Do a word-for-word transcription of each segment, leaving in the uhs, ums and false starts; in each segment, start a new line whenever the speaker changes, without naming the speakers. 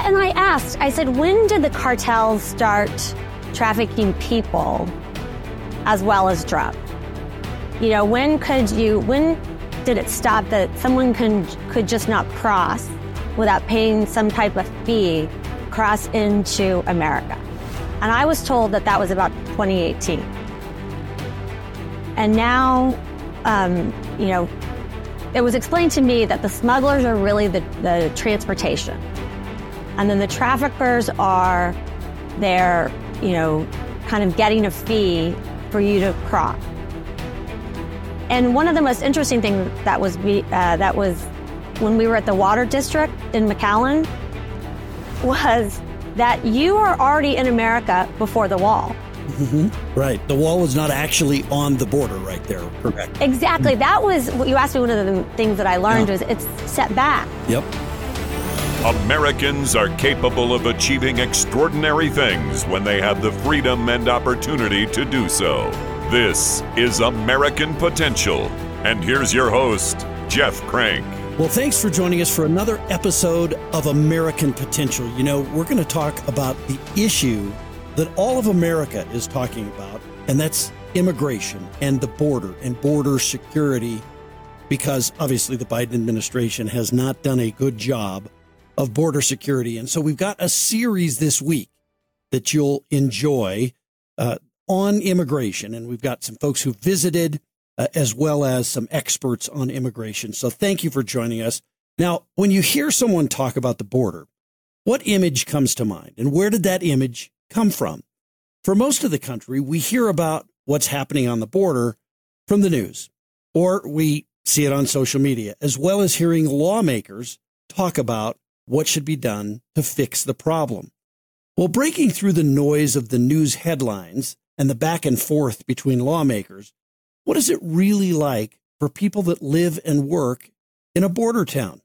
Yeah, and I asked, I said, when did the cartels start trafficking people as well as drugs? You know, when could you, when did it stop that someone can, could just not cross without paying some type of fee, cross into America? And I was told that that was about twenty eighteen. And now, um, you know, it was explained to me that the smugglers are really the, the transportation. And then the traffickers are there, you know, kind of getting a fee for you to cross. And one of the most interesting things that was uh, that was when we were at the Water District in McAllen was that you are already in America before the wall.
Mm-hmm. Right. The wall was not actually on the border right there, correct?
Exactly.
Mm-hmm.
That was what you asked me. One of the things that I learned yeah. was it's set back.
Yep.
Americans are capable of achieving extraordinary things when they have the freedom and opportunity to do so. This is American Potential. And here's your host, Jeff Crank.
Well, thanks for joining us for another episode of American Potential. You know, we're going to talk about the issue that all of America is talking about, and that's immigration and the border and border security, because obviously the Biden administration has not done a good job of border security. And so we've got a series this week that you'll enjoy uh, on immigration. And we've got some folks who visited uh, as well as some experts on immigration. So thank you for joining us. Now, when you hear someone talk about the border, what image comes to mind? And where did that image come from? For most of the country, we hear about what's happening on the border from the news, or we see it on social media, as well as hearing lawmakers talk about what should be done to fix the problem. Well, breaking through the noise of the news headlines and the back and forth between lawmakers, what is it really like for people that live and work in a border town?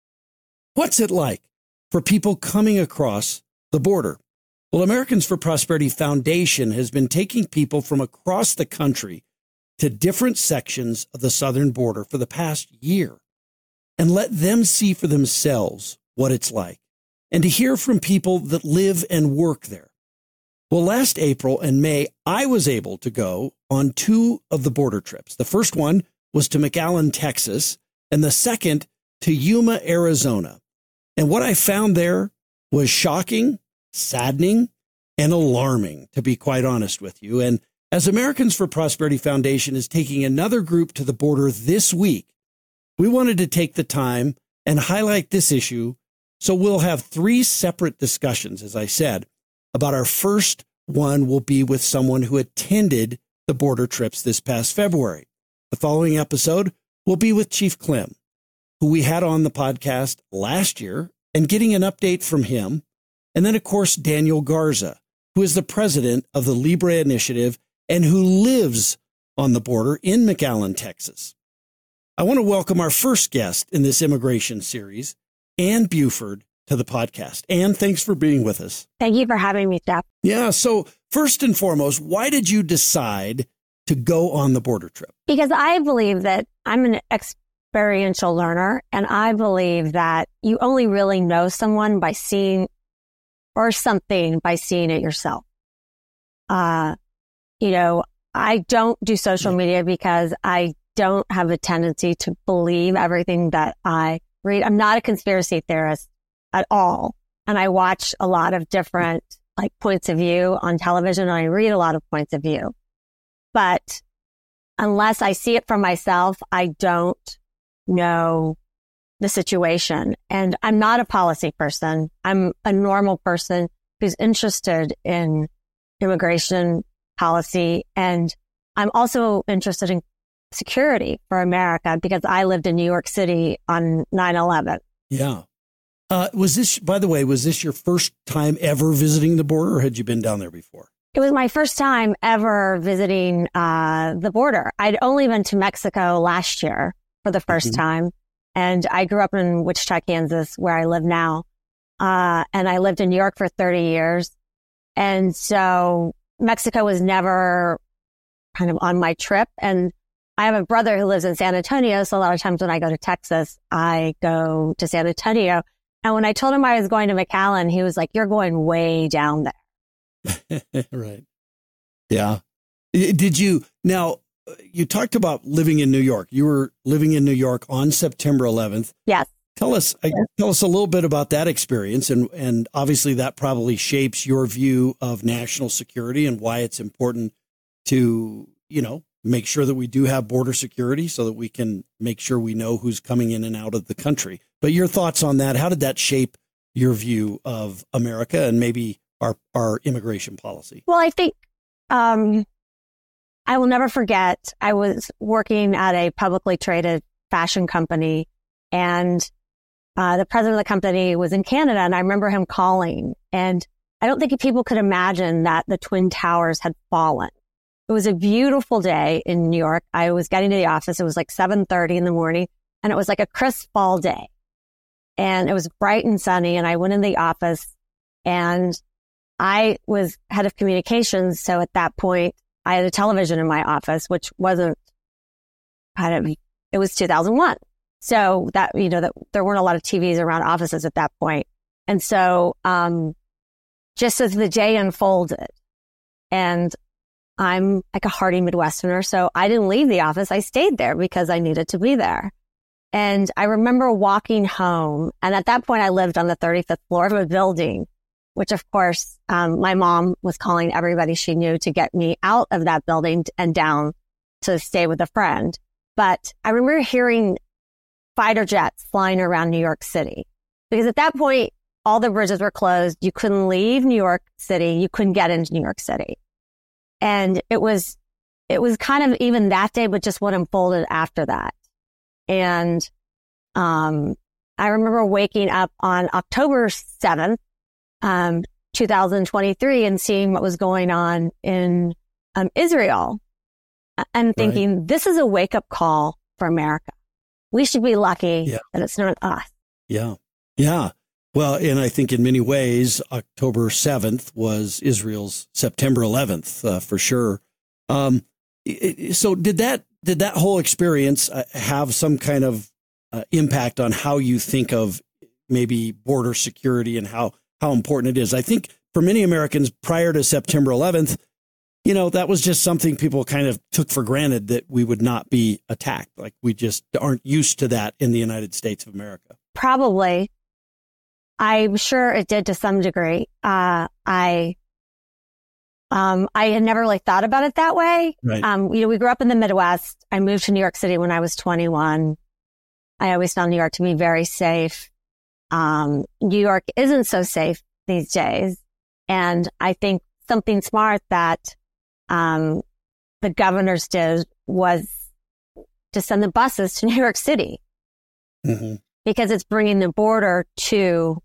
What's it like for people coming across the border? Well, Americans for Prosperity Foundation has been taking people from across the country to different sections of the southern border for the past year and let them see for themselves what it's like and to hear from people that live and work there. Well, last April and May, I was able to go on two of the border trips. The first one was to McAllen, Texas, and the second to Yuma, Arizona. And what I found there was shocking, saddening, and alarming, to be quite honest with you. And as Americans for Prosperity Foundation is taking another group to the border this week, we wanted to take the time and highlight this issue. So we'll have three separate discussions, as I said, about our first one will be with someone who attended the border trips this past February. The following episode will be with Chief Klim, who we had on the podcast last year, and getting an update from him. And then, of course, Daniel Garza, who is the president of the Libre Initiative and who lives on the border in McAllen, Texas. I want to welcome our first guest in this immigration series, Ann Buford, to the podcast. Ann, thanks for being with us.
Thank you for having me, Jeff.
Yeah. So first and foremost, why did you decide to go on the border trip?
Because I believe that I'm an experiential learner, and I believe that you only really know someone by seeing or something by seeing it yourself. Uh, you know, I don't do social yeah. media because I don't have a tendency to believe everything that I read. I'm not a conspiracy theorist at all. And I watch a lot of different like points of view on television, and I read a lot of points of view. But unless I see it for myself, I don't know the situation. And I'm not a policy person. I'm a normal person who's interested in immigration policy. And I'm also interested in security for America because I lived in New York City on nine eleven.
Yeah. Uh, was this, by the way, was this your first time ever visiting the border, or had you been down there before?
It was my first time ever visiting uh, the border. I'd only been to Mexico last year for the first mm-hmm. time. And I grew up in Wichita, Kansas, where I live now. Uh, and I lived in New York for thirty years. And so Mexico was never kind of on my trip. And I have a brother who lives in San Antonio. So a lot of times when I go to Texas, I go to San Antonio. And when I told him I was going to McAllen, he was like, you're going way down there.
Right. Yeah. Did you, now you talked about living in New York. You were living in New York on September eleventh.
Yes.
Tell us, yes. tell us a little bit about that experience. And, and obviously that probably shapes your view of national security and why it's important to, you know, make sure that we do have border security so that we can make sure we know who's coming in and out of the country. But your thoughts on that, how did that shape your view of America and maybe our, our immigration policy?
Well, I think um, I will never forget, I was working at a publicly traded fashion company, and uh, the president of the company was in Canada, and I remember him calling, and I don't think people could imagine that the Twin Towers had fallen. It was a beautiful day in New York. I was getting to the office. It was like seven thirty in the morning, and it was like a crisp fall day. And it was bright and sunny, and I went in the office, and I was head of communications. So at that point, I had a television in my office, which wasn't kind of, it was two thousand one. So that, you know, that there weren't a lot of T Vs around offices at that point. And so, um, just as the day unfolded, and I'm like a hardy Midwesterner, so I didn't leave the office. I stayed there because I needed to be there. And I remember walking home, and at that point I lived on the thirty-fifth floor of a building, which of course, um, my mom was calling everybody she knew to get me out of that building and down to stay with a friend. But I remember hearing fighter jets flying around New York City, because at that point, all the bridges were closed. You couldn't leave New York City. You couldn't get into New York City. And it was, it was kind of even that day, but just what unfolded after that. And, um, I remember waking up on October seventh, um, two thousand twenty-three, and seeing what was going on in, um, Israel, and thinking, right, this is a wake up call for America. We should be lucky yeah. that it's not us.
Yeah. Yeah. Well, and I think in many ways, October seventh was Israel's September eleventh, uh, for sure. Um, it, so did that, did that whole experience uh, have some kind of uh, impact on how you think of maybe border security and how, how important it is? I think for many Americans prior to September eleventh, you know, that was just something people kind of took for granted, that we would not be attacked. Like, we just aren't used to that in the United States of America.
Probably. I'm sure it did to some degree. Uh, I, um, I had never really thought about it that way.
Right.
Um, you know, we grew up in the Midwest. I moved to New York City when I was twenty-one. I always found New York to be very safe. Um, New York isn't so safe these days. And I think something smart that, um, the governors did was to send the buses to New York City. Mm-hmm. Because it's bringing the border to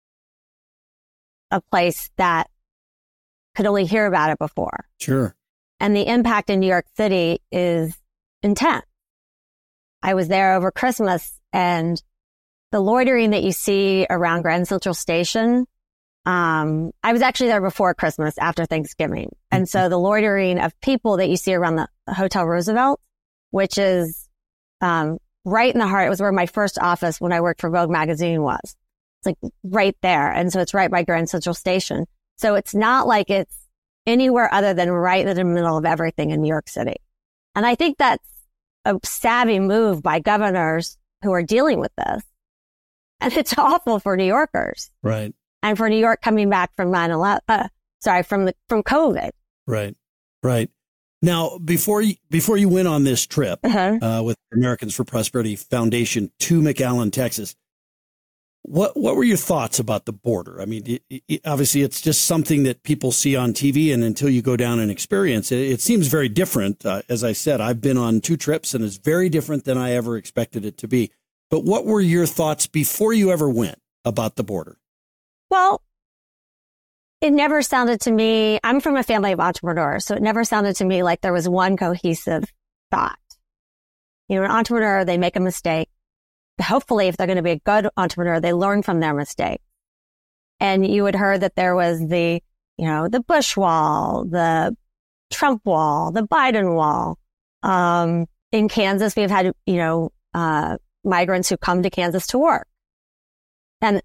a place that could only hear about it before.
Sure.
And the impact in New York City is intense. I was there over Christmas, and the loitering that you see around Grand Central Station, um, I was actually there before Christmas, after Thanksgiving. Mm-hmm. And so the loitering of people that you see around the Hotel Roosevelt, which is, um, right in the heart. It was where my first office when I worked for Vogue magazine was. It's like right there. And so it's right by Grand Central Station. So it's not like it's anywhere other than right in the middle of everything in New York City. And I think that's a savvy move by governors who are dealing with this. And it's awful for New Yorkers.
Right.
And for New York coming back from nine eleven, uh, sorry, from the, from COVID.
Right. Right. Now, before you, before you went on this trip uh-huh. uh, with Americans for Prosperity Foundation to McAllen, Texas, what what were your thoughts about the border? I mean, it, it, obviously, it's just something that people see on T V, and until you go down and experience it, it seems very different. Uh, as I said, I've been on two trips, and it's very different than I ever expected it to be. But what were your thoughts before you ever went about the border?
Well, it never sounded to me, I'm from a family of entrepreneurs, so it never sounded to me like there was one cohesive thought. You know, an entrepreneur, they make a mistake. Hopefully, if they're going to be a good entrepreneur, they learn from their mistake. And you had heard that there was the, you know, the Bush wall, the Trump wall, the Biden wall. Um, in Kansas, we've had, you know, uh, migrants who come to Kansas to work. And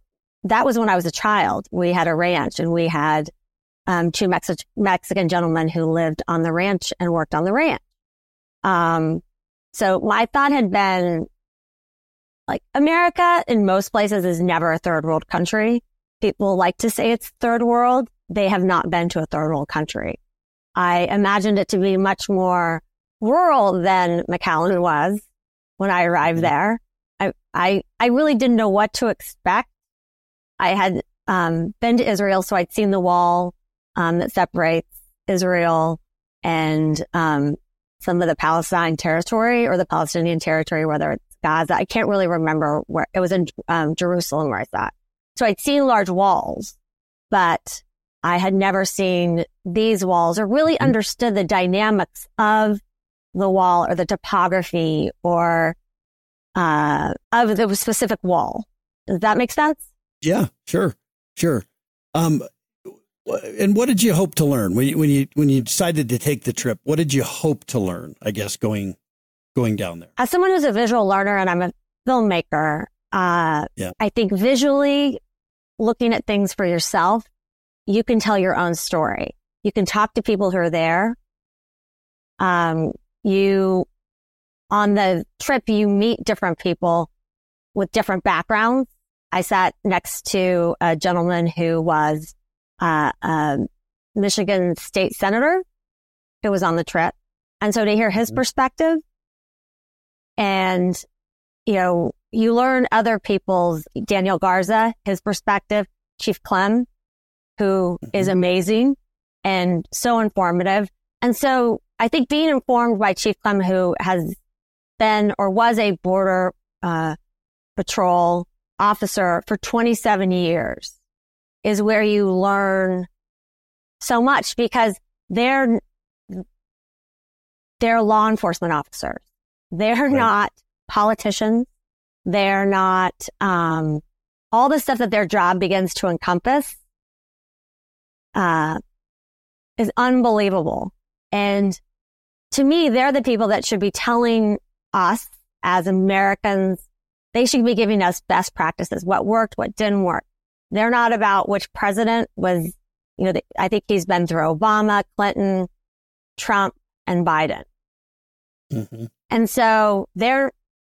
that was when I was a child. We had a ranch and we had um, two Mex- Mexican gentlemen who lived on the ranch and worked on the ranch. Um, so my thought had been like America in most places is never a third world country. People like to say it's third world. They have not been to a third world country. I imagined it to be much more rural than McAllen was when I arrived there. I, I, I really didn't know what to expect. I had, um, been to Israel, so I'd seen the wall, um, that separates Israel and, um, some of the Palestine territory or the Palestinian territory, whether it's Gaza. I can't really remember where it was in, um, Jerusalem where I thought. So I'd seen large walls, but I had never seen these walls or really understood the dynamics of the wall or the topography or uh of the specific wall. Does that make sense?
Yeah, sure, sure. Um, and what did you hope to learn when you when you when you decided to take the trip? What did you hope to learn? I guess going going down there.
As someone who's a visual learner and I'm a filmmaker, uh,
yeah.
I think visually looking at things for yourself, you can tell your own story. You can talk to people who are there. Um, you, on the trip, you meet different people with different backgrounds. I sat next to a gentleman who was uh, a Michigan state senator who was on the trip. And so to hear his mm-hmm. perspective and, you know, you learn other people's, Daniel Garza, his perspective, Chief Clem, who mm-hmm. is amazing and so informative. And so I think being informed by Chief Clem, who has been or was a border uh, patrol officer for twenty-seven years, is where you learn so much because they're they're law enforcement officers. They're right. not politicians. They're not um, all the stuff that their job begins to encompass uh, is unbelievable. And to me, they're the people that should be telling us as Americans, they should be giving us best practices, what worked, what didn't work. They're not about which president was, you know, the, I think he's been through Obama, Clinton, Trump, and Biden. Mm-hmm. And so they're,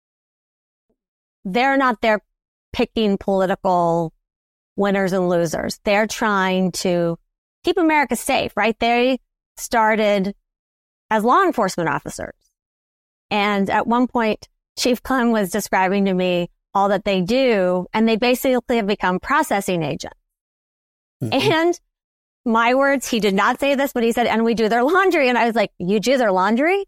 they're not there picking political winners and losers. They're trying to keep America safe, right? They started as law enforcement officers. And at one point, Chief Clem was describing to me all that they do, and they basically have become processing agents. Mm-hmm. And my words, he did not say this, but he said, and we do their laundry. And I was like, you do their laundry?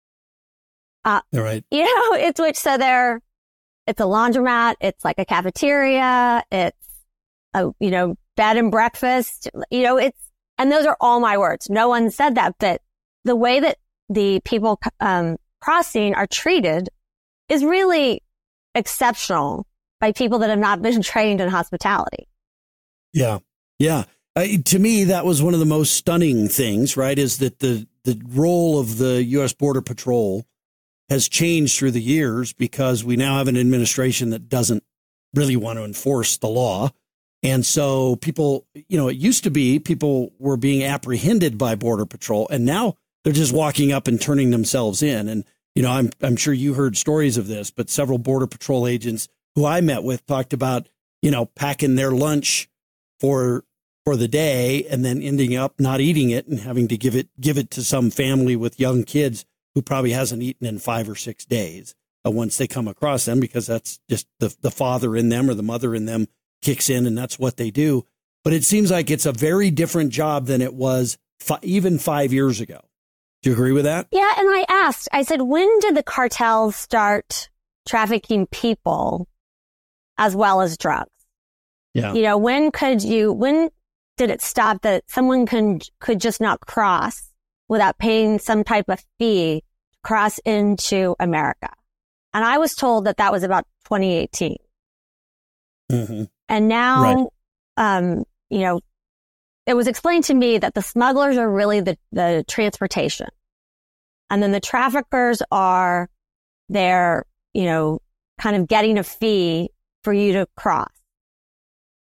Uh,
All right.
You know, it's which, so they're, it's a laundromat. It's like a cafeteria. It's a, you know, bed and breakfast, you know, it's, and those are all my words. No one said that, but the way that the people, um, crossing are treated is really exceptional by people that have not been trained in hospitality.
Yeah. Yeah. Uh, to me, that was one of the most stunning things, right? Is that the, the role of the U S Border Patrol has changed through the years because we now have an administration that doesn't really want to enforce the law. And so people, you know, it used to be people were being apprehended by Border Patrol, and now they're just walking up and turning themselves in. And, you know, I'm I'm sure you heard stories of this, but several Border Patrol agents who I met with talked about, you know, packing their lunch for for the day and then ending up not eating it and having to give it give it to some family with young kids who probably hasn't eaten in five or six days uh, once they come across them, because that's just the the father in them or the mother in them kicks in, and that's what they do. But it seems like it's a very different job than it was fi- even five years ago. Do you agree with that?
Yeah. And I asked, I said, when did the cartels start trafficking people as well as drugs?
Yeah.
You know, when could you, when did it stop that someone can, could just not cross without paying some type of fee to cross into America? And I was told that that was about twenty eighteen. Mm-hmm. And now, right. um, you know, it was explained to me that the smugglers are really the, the transportation. And then the traffickers are there, you know, kind of getting a fee for you to cross.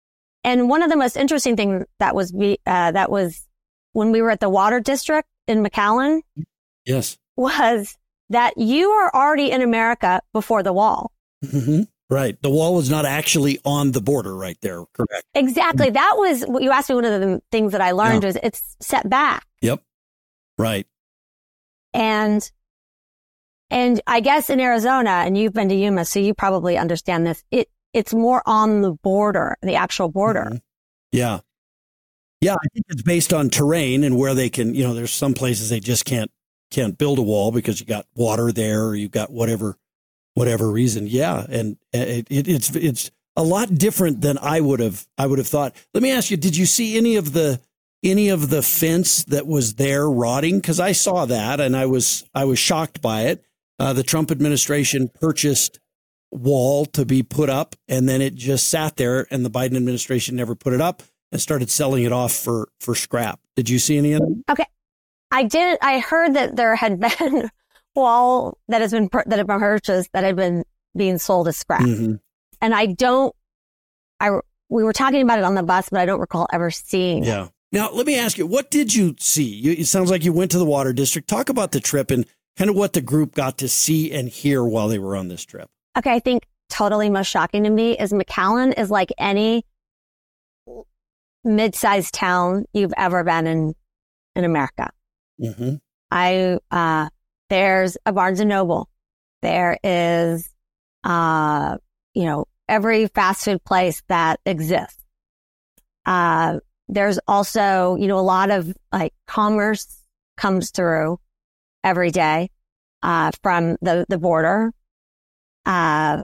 and one of the most interesting things that was, uh, that was when we were at the water district in McAllen.
Yes.
Was that you are already in America before the wall.
Mm-hmm. Right. The wall was not actually on the border right there. Correct.
Exactly. That was what you asked me. One of the things that I learned yeah. was it's set back.
Yep. Right.
And, and I guess in Arizona, and you've been to Yuma, so you probably understand this. It, it's more on the border, the actual border.
Mm-hmm. Yeah. Yeah. I think it's based on terrain and where they can, you know, there's some places they just can't, can't build a wall because you got water there or you got whatever, whatever reason. Yeah. And it, it, it's, it's a lot different than I would have, I would have thought. Let me ask you, did you see any of the, any of the fence that was there rotting? Cause I saw that and I was, I was shocked by it. Uh, the Trump administration purchased wall to be put up and then it just sat there and the Biden administration never put it up and started selling it off for, for scrap. Did you see any of them?
Okay. I did. I heard that there had been wall that has been that had been purchased that had been being sold as scrap, mm-hmm. and I don't. I we were talking about it on the bus, but I don't recall ever seeing.
Yeah. It. Now let me ask you, what did you see? You, it sounds like you went to the water district. Talk about the trip and kind of what the group got to see and hear while they were on this trip.
Okay, I think totally most shocking to me is McAllen is like any mid-sized town you've ever been in in America.
Mm-hmm.
I, uh, there's a Barnes and Noble. There is, uh, you know, every fast food place that exists. Uh, there's also, you know, a lot of like commerce comes through every day, uh, from the, the border. Uh,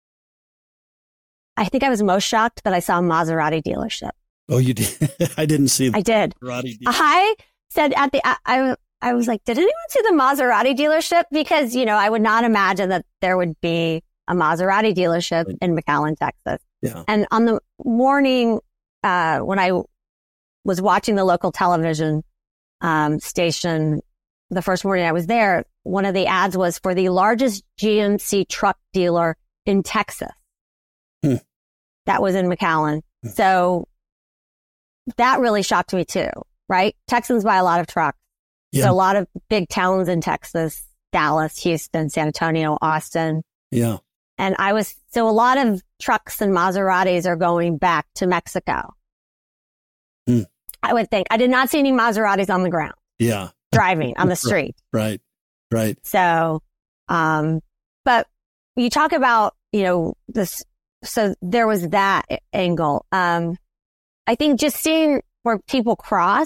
I think I was most shocked that I saw a Maserati dealership.
Oh, you did? I didn't see that.
I did.
Maserati dealership.
I said at the, I, I, I was like, did anyone see the Maserati dealership? Because, you know, I would not imagine that there would be a Maserati dealership right. in McAllen, Texas.
Yeah.
And on the morning, uh, when I was watching the local television, um, station, the first morning I was there, one of the ads was for the largest G M C truck dealer in Texas.
Hmm.
That was in McAllen. Hmm. So that really shocked me too. Right? Texans buy a lot of trucks. Yeah. So a lot of big towns in Texas, Dallas, Houston, San Antonio, Austin.
Yeah.
And I was, so a lot of trucks and Maseratis are going back to Mexico.
Hmm.
I would think. I did not see any Maseratis on the ground.
Yeah.
Driving on the street.
Right. Right.
So, um, but you talk about, you know, this, so there was that angle. Um, I think just seeing where people cross,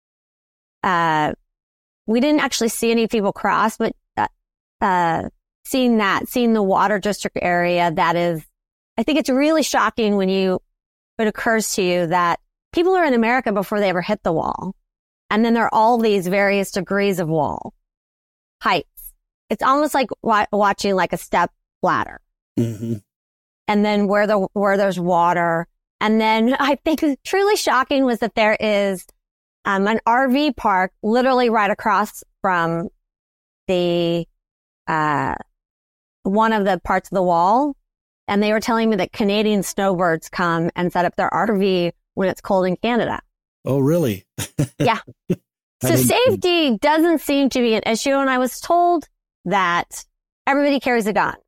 Uh, we didn't actually see any people cross, but, uh, uh, seeing that, seeing the water district area, that is, I think it's really shocking when you, it occurs to you that people are in America before they ever hit the wall. And then there are all these various degrees of wall heights. It's almost like wa- watching like a step ladder.
Mm-hmm.
And then where the, where there's water. And then I think truly shocking was that there is Um, an R V park literally right across from the, uh, one of the parts of the wall. And they were telling me that Canadian snowbirds come and set up their R V when it's cold in Canada.
Oh, really?
Yeah. So safety doesn't seem to be an issue. And I was told that everybody carries a gun.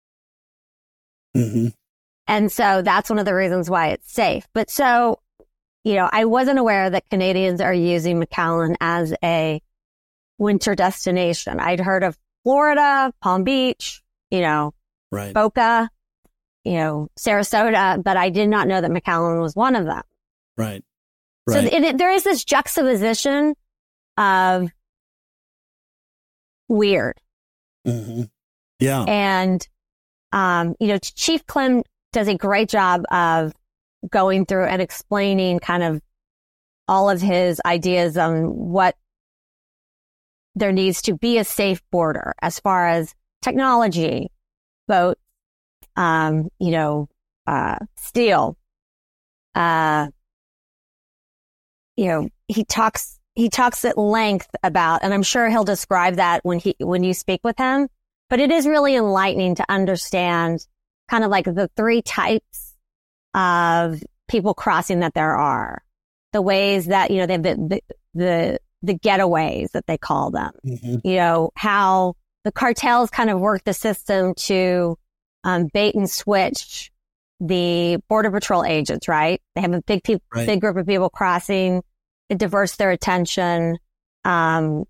Mm-hmm.
And so that's one of the reasons why it's safe. But so, you know, I wasn't aware that Canadians are using McAllen as a winter destination. I'd heard of Florida, Palm Beach, you know,
right.
Boca, you know, Sarasota, but I did not know that McAllen was one of them.
Right.
So
right.
it, there is this juxtaposition of weird.
Mm-hmm. Yeah.
And, um, you know, Chief Klim does a great job of going through and explaining kind of all of his ideas on what there needs to be a safe border as far as technology, boats, um, you know, uh, steel, uh, you know, he talks, he talks at length about, and I'm sure he'll describe that when he, when you speak with him, but it is really enlightening to understand kind of like the three types of people crossing that there are, the ways that, you know, they have the, the, the, the getaways that they call them, mm-hmm. you know, how the cartels kind of work the system to um, bait and switch the Border Patrol agents, right? They have a big, pe- right. big group of people crossing. It diverts their attention. Um,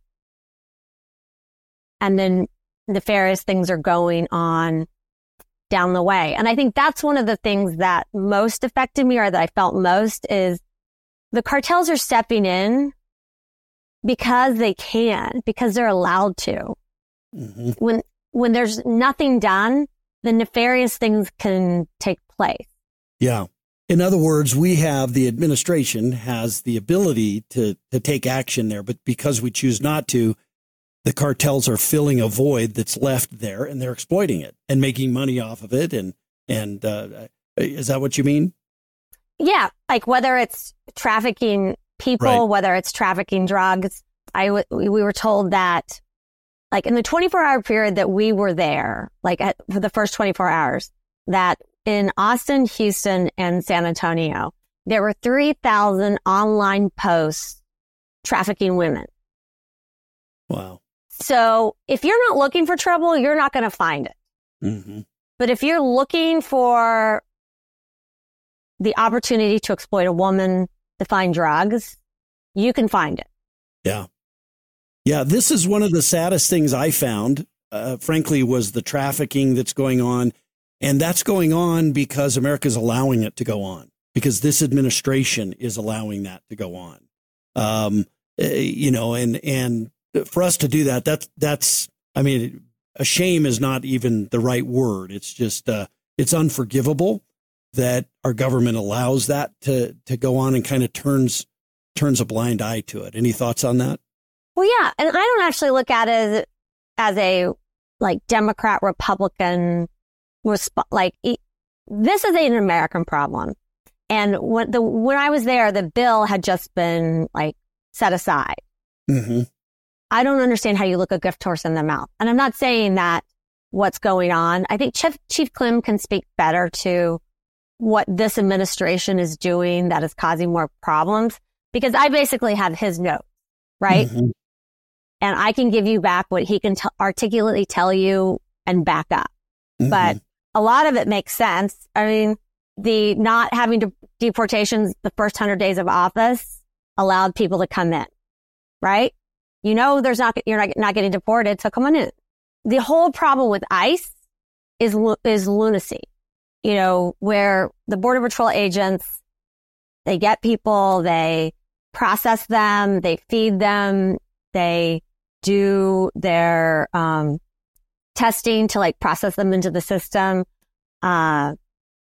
and then nefarious things are going on down the way. And I think that's one of the things that most affected me, or that I felt most, is the cartels are stepping in because they can, because they're allowed to. Mm-hmm. When, when there's nothing done, the nefarious things can take place.
Yeah. In other words, we have, the administration has the ability to, to take action there, but because we choose not to, the cartels are filling a void that's left there, and they're exploiting it and making money off of it. And, and, uh, is that what you mean?
Yeah. Like whether it's trafficking people, right. whether it's trafficking drugs. I w- we were told that, like in the twenty-four hour period that we were there, like at, for the first twenty-four hours, that in Austin, Houston, and San Antonio, there were three thousand online posts trafficking women.
Wow.
So if you're not looking for trouble, you're not going to find it. Mm-hmm. But if you're looking for the opportunity to exploit a woman to find drugs, you can find it.
Yeah. Yeah. This is one of the saddest things I found, uh, frankly, was the trafficking that's going on. And that's going on because America's allowing it to go on, because this administration is allowing that to go on. Um, you know, and, and for us to do that, that's, that's, I mean, a shame is not even the right word. It's just, uh, it's unforgivable that our government allows that to, to go on and kind of turns, turns a blind eye to it. Any thoughts on that?
Well, yeah. And I don't actually look at it as, as a like Democrat, Republican, resp- like e- this is an American problem. And when the, when I was there, the bill had just been like set aside. Mm-hmm. I don't understand how you look a gift horse in the mouth. And I'm not saying that what's going on. I think Chief, Chief Klim can speak better to what this administration is doing that is causing more problems, because I basically have his notes, right? Mm-hmm. And I can give you back what he can t- articulately tell you and back up. Mm-hmm. But a lot of it makes sense. I mean, the not having de- deportations the first hundred days of office allowed people to come in, right? You know, there's not, you're not, not getting deported, so come on in. The whole problem with ICE is, is lunacy, you know, where the Border Patrol agents, they get people, they process them, they feed them, they do their, um, testing to like process them into the system. Uh,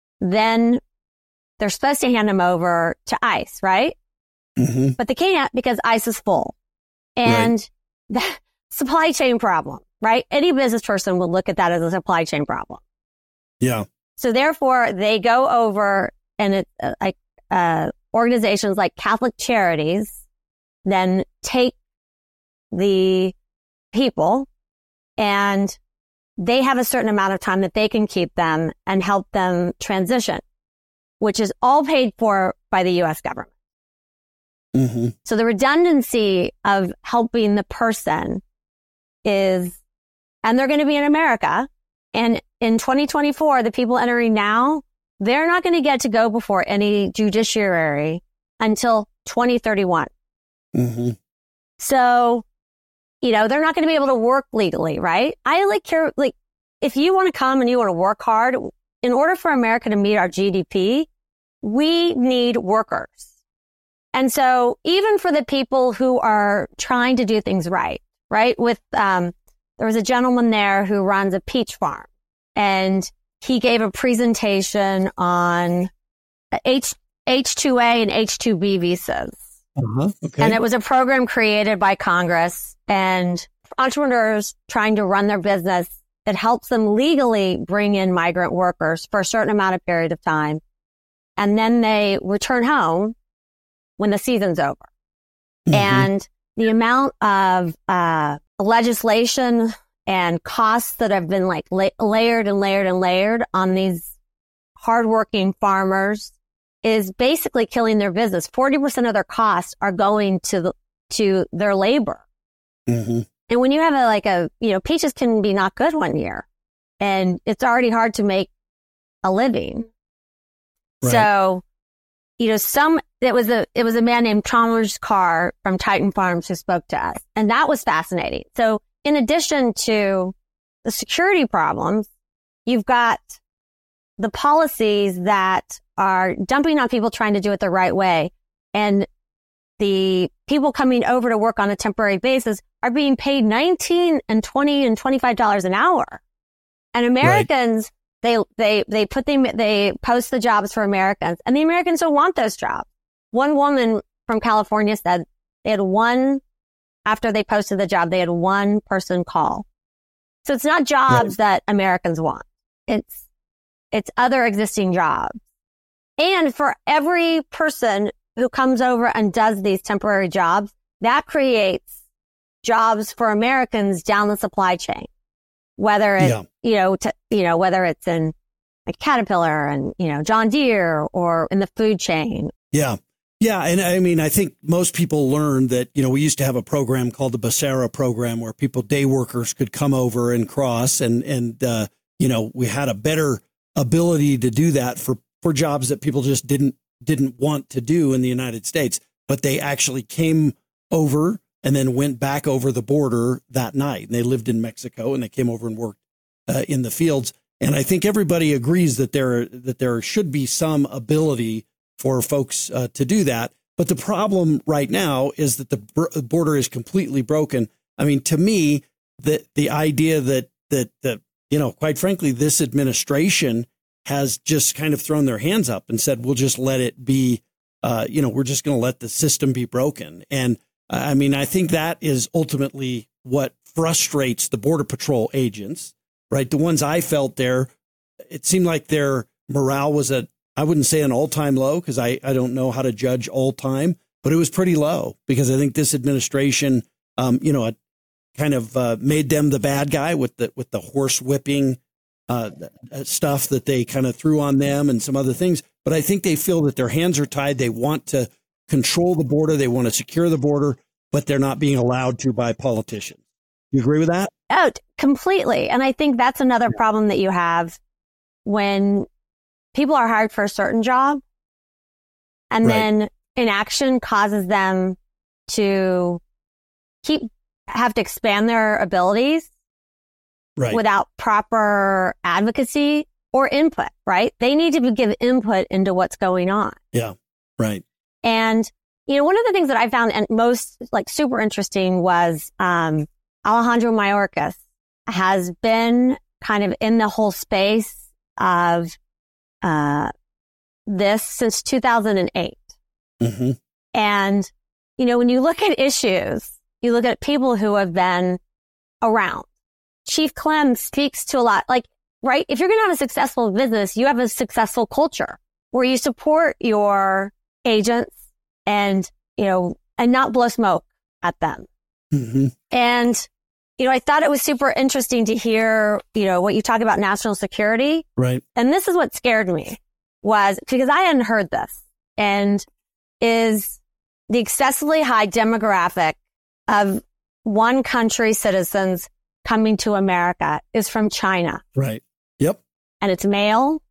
then they're supposed to hand them over to ICE, right? Mm-hmm. But they can't because ICE is full. And right. the supply chain problem, right? Any business person would look at that as a supply chain problem.
Yeah.
So therefore, they go over and it's uh, like uh, organizations like Catholic Charities then take the people and they have a certain amount of time that they can keep them and help them transition, which is all paid for by the U S government. Mm-hmm. So the redundancy of helping the person is, and they're going to be in America. And in twenty twenty-four, the people entering now, they're not going to get to go before any judiciary until twenty thirty-one. Mm-hmm. So, you know, they're not going to be able to work legally, right? I like care, like, if you want to come and you want to work hard, in order for America to meet our G D P, we need workers. And so even for the people who are trying to do things right, right? With, um, there was a gentleman there who runs a peach farm, and he gave a presentation on H, H two A and H two B visas. Uh-huh. Okay. And it was a program created by Congress and entrepreneurs trying to run their business that helps them legally bring in migrant workers for a certain amount of period of time. And then they return home when the season's over. Mm-hmm. And the amount of uh legislation and costs that have been like la- layered and layered and layered on these hardworking farmers is basically killing their business. forty percent of their costs are going to the, to their labor.
Mm-hmm.
And when you have a, like a, you know, peaches can be not good one year and it's already hard to make a living.
Right.
So, you know, some, it was a, it was a man named Chalmers Carr from Titan Farms who spoke to us. And that was fascinating. So in addition to the security problems, you've got the policies that are dumping on people trying to do it the right way. And the people coming over to work on a temporary basis are being paid nineteen and twenty and twenty-five dollars an hour. And Americans, right. they, they, they put them, they post the jobs for Americans and the Americans don't want those jobs. One woman from California said they had one, after they posted the job, they had one person call. So it's not jobs right. that Americans want. It's, it's other existing jobs. And for every person who comes over and does these temporary jobs, that creates jobs for Americans down the supply chain. Whether it's, yeah. you know, to, you know, whether it's in like Caterpillar and, you know, John Deere or in the food chain.
Yeah. Yeah. And I mean, I think most people learned that, you know, we used to have a program called the Becerra program where people, day workers could come over and cross and, and, uh, you know, we had a better ability to do that for, for jobs that people just didn't, didn't want to do in the United States, but they actually came over and then went back over the border that night. And they lived in Mexico and they came over and worked uh, in the fields. And I think everybody agrees that there, that there should be some ability for folks uh, to do that. But the problem right now is that the br- border is completely broken. I mean, to me, the, the idea that, that, that, you know, quite frankly, this administration has just kind of thrown their hands up and said, we'll just let it be, uh, you know, we're just going to let the system be broken. And uh, I mean, I think that is ultimately what frustrates the Border Patrol agents, right? The ones I felt there, it seemed like their morale was at, I wouldn't say an all time low because I, I don't know how to judge all time, but it was pretty low because I think this administration, um, you know, kind of uh, made them the bad guy with the, with the horse whipping Uh, stuff that they kind of threw on them and some other things. But I think they feel that their hands are tied. They want to control the border. They want to secure the border, but they're not being allowed to by politicians. You agree with that?
Oh, completely. And I think that's another problem that you have when people are hired for a certain job and right. then inaction causes them to keep, have to expand their abilities. Right. Without proper advocacy or input, right? They need to give input into what's going on.
Yeah, right.
And, you know, one of the things that I found and most like super interesting was um, Alejandro Mayorkas has been kind of in the whole space of uh, this since two thousand eight.
Mm-hmm.
And, you know, when you look at issues, you look at people who have been around. Chief Clem speaks to a lot, like, right? If you're going to have a successful business, you have a successful culture where you support your agents and, you know, and not blow smoke at them.
Mm-hmm.
And, you know, I thought it was super interesting to hear, you know, what you talk about national security.
Right.
And this is what scared me was because I hadn't heard this and is the excessively high demographic of one country citizens coming to America is from China.
Right. Yep.
And it's male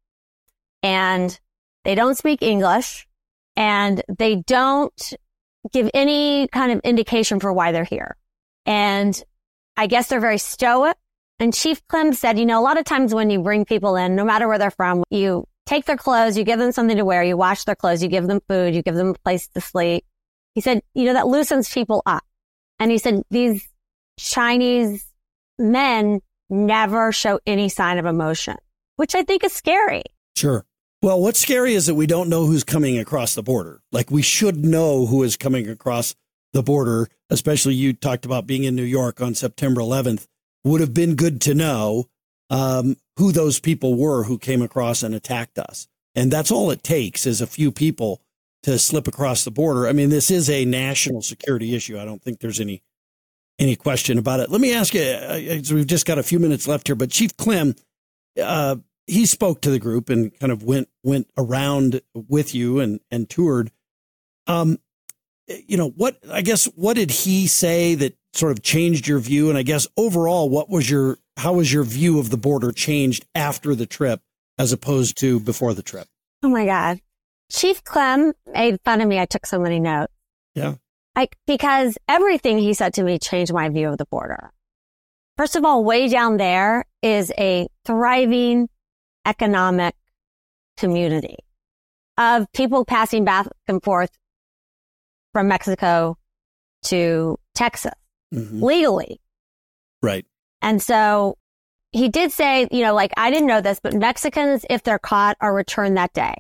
and they don't speak English and they don't give any kind of indication for why they're here. And I guess they're very stoic. And Chief Clem said, you know, a lot of times when you bring people in, no matter where they're from, you take their clothes, you give them something to wear, you wash their clothes, you give them food, you give them a place to sleep. He said, you know, that loosens people up. And he said, these Chinese men never show any sign of emotion, which I think is scary.
Sure. Well, what's scary is that we don't know who's coming across the border. Like we should know who is coming across the border, especially you talked about being in New York on September eleventh. Would have been good to know um, who those people were who came across and attacked us. And that's all it takes is a few people to slip across the border. I mean, this is a national security issue. I don't think there's any Any question about it. Let me ask you, uh, we've just got a few minutes left here, but Chief Clem, uh, he spoke to the group and kind of went went around with you and, and toured. Um, you know, what, I guess, what did he say that sort of changed your view? And I guess overall, what was your, how was your view of the border changed after the trip as opposed to before the trip?
Oh my God. Chief Clem made fun of me. I took so many notes.
Yeah.
I, because everything he said to me changed my view of the border. First of all, way down there is a thriving economic community of people passing back and forth from Mexico to Texas mm-hmm. legally.
Right.
And so he did say, you know, like, I didn't know this, but Mexicans, if they're caught, are returned that day.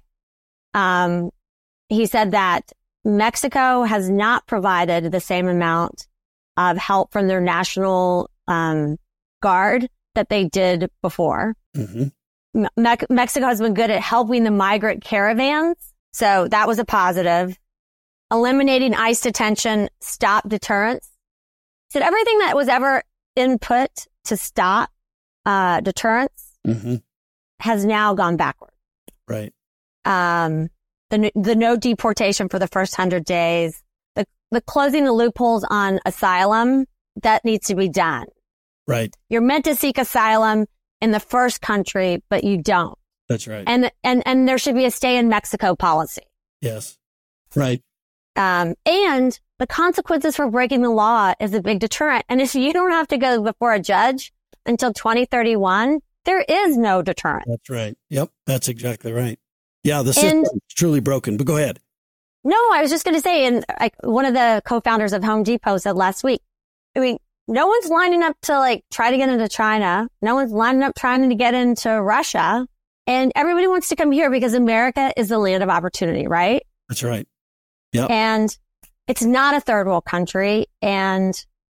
Um, he said that Mexico has not provided the same amount of help from their national um, guard that they did before. Mm-hmm. Me- Mexico has been good at helping the migrant caravans. So that was a positive. Eliminating ICE detention, stop deterrence. He said everything that was ever input to stop uh, deterrence mm-hmm. has now gone backward.
Right.
Um, the the no deportation for the first hundred days, the the closing the loopholes on asylum, that needs to be done.
Right.
You're meant to seek asylum in the first country, but you don't.
That's right.
And and and there should be a stay in Mexico policy.
Yes. Right.
Um, and the consequences for breaking the law is a big deterrent. And if you don't have to go before a judge until twenty thirty-one, there is no deterrent.
That's right. Yep. That's exactly right. Yeah. The system is truly broken, but go ahead.
No, I was just going to say, and like one of the co-founders of Home Depot said last week, I mean, no one's lining up to like try to get into China. No one's lining up trying to get into Russia. And everybody wants to come here because America is the land of opportunity, right?
That's right. Yeah.
And it's not a third world country. And,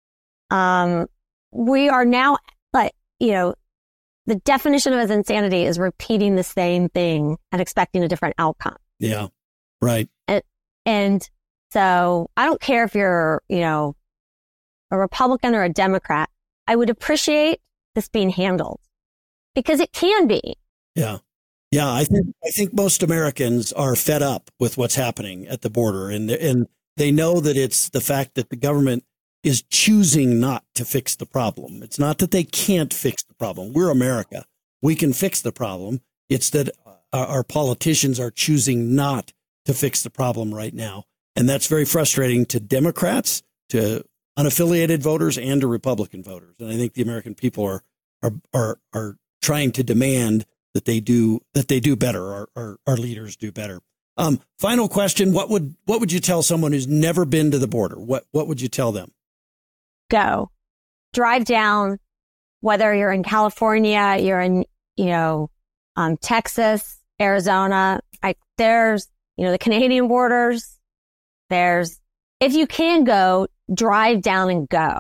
um, we are now like, you know, the definition of insanity is repeating the same thing and expecting a different outcome.
Yeah. Right.
And, and so I don't care if you're, you know, a Republican or a Democrat. I would appreciate this being handled because it can be.
Yeah. Yeah, I think I think most Americans are fed up with what's happening at the border, and and they know that it's the fact that the government is choosing not to fix the problem. It's not that they can't fix the problem. We're America. We can fix the problem. It's that our, our politicians are choosing not to fix the problem right now, and that's very frustrating to Democrats, to unaffiliated voters, and to Republican voters. And I think the American people are are are are trying to demand that they do that they do better. Our, our, our leaders do better. Um, final question: What would what would you tell someone who's never been to the border? What what would you tell them?
Go, drive down. Whether you're in California, you're in you know um, Texas, Arizona. I, there's you know the Canadian borders. There's if you can go, drive down and go,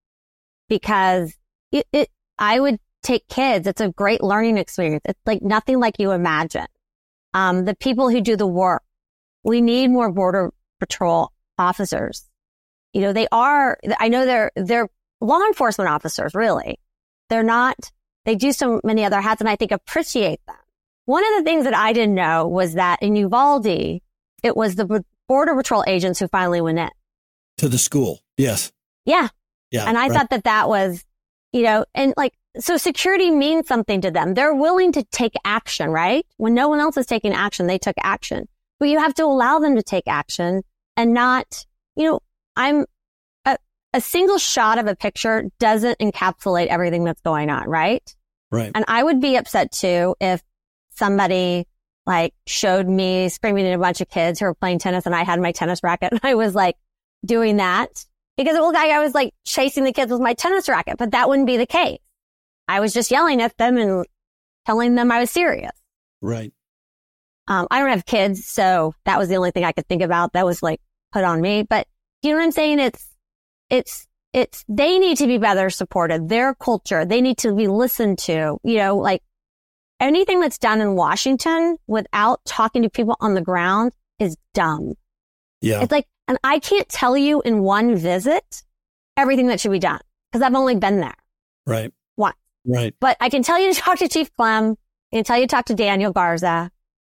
because it, it I would. Take kids. It's a great learning experience. It's like nothing like you imagine. Um, the people who do the work, we need more Border Patrol officers. You know, they are, I know they're, they're law enforcement officers, really. They're not, they do so many other hats and I think appreciate them. One of the things that I didn't know was that in Uvalde, it was the Border Patrol agents who finally went in.
To the school. Yes.
Yeah.
Yeah.
And I
right.
thought that that was, you know, and like, so security means something to them. They're willing to take action, right? When no one else is taking action, they took action. But you have to allow them to take action and not, you know, I'm a, a single shot of a picture doesn't encapsulate everything that's going on, right?
Right.
And I would be upset too if somebody like showed me screaming at a bunch of kids who were playing tennis and I had my tennis racket and I was like doing that because it looked like I was like chasing the kids with my tennis racket, but that wouldn't be the case. I was just yelling at them and telling them I was serious.
Right.
Um, I don't have kids, so that was the only thing I could think about that was like put on me. But you know what I'm saying? It's, it's, it's, they need to be better supported. Their culture, they need to be listened to. You know, like anything that's done in Washington without talking to people on the ground is dumb.
Yeah.
It's like, and I can't tell you in one visit everything that should be done because I've only been there.
Right.
Once.
Right.
But I can tell you to talk to Chief Clem until you talk to Daniel Garza.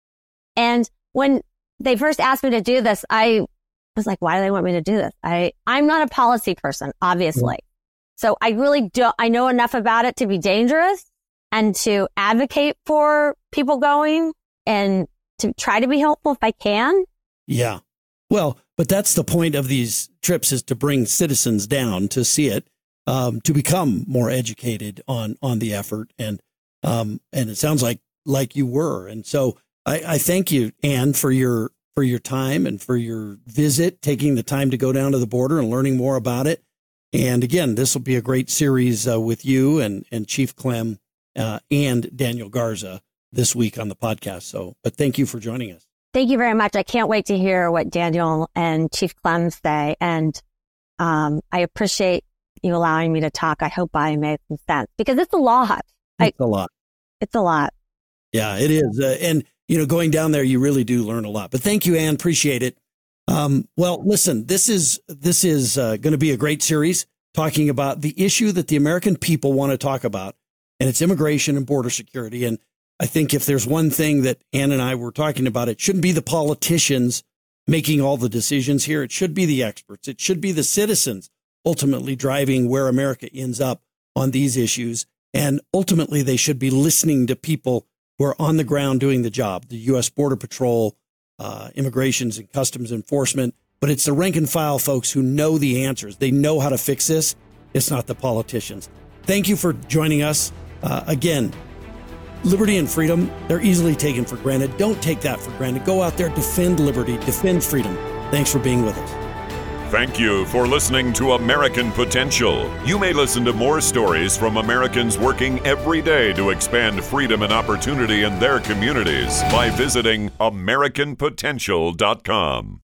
And when they first asked me to do this, I was like, why do they want me to do this? I, I'm not a policy person, obviously. Mm-hmm. So I really don't, I know enough about it to be dangerous and to advocate for people going and to try to be helpful if I can.
Yeah. Well, but that's the point of these trips, is to bring citizens down to see it, um, to become more educated on, on the effort. And, um, and it sounds like, like you were. And so I, I thank you, Ann, for your, for your time and for your visit, taking the time to go down to the border and learning more about it. And again, this will be a great series uh, with you and, and Chief Clem uh, and Daniel Garza this week on the podcast. So, but thank you for joining us.
Thank you very much. I can't wait to hear what Daniel and Chief Clem say. And um, I appreciate you allowing me to talk. I hope I made some sense, because it's a lot.
It's
I,
a lot.
It's a lot.
Yeah, it is. Uh, and, you know, going down there, you really do learn a lot. But thank you, Ann. Appreciate it. Um, well, listen, this is this is uh, going to be a great series talking about the issue that the American people want to talk about, and it's immigration and border security. And I think if there's one thing that Ann and I were talking about, it shouldn't be the politicians making all the decisions here. It should be the experts. It should be the citizens ultimately driving where America ends up on these issues. And ultimately, they should be listening to people who are on the ground doing the job, the U S Border Patrol, uh, Immigrations and Customs Enforcement. But it's the rank and file folks who know the answers. They know how to fix this. It's not the politicians. Thank you for joining us. Uh, again, liberty and freedom, they're easily taken for granted. Don't take that for granted. Go out there, defend liberty, defend freedom. Thanks for being with us.
Thank you for listening to American Potential. You may listen to more stories from Americans working every day to expand freedom and opportunity in their communities by visiting American Potential dot com.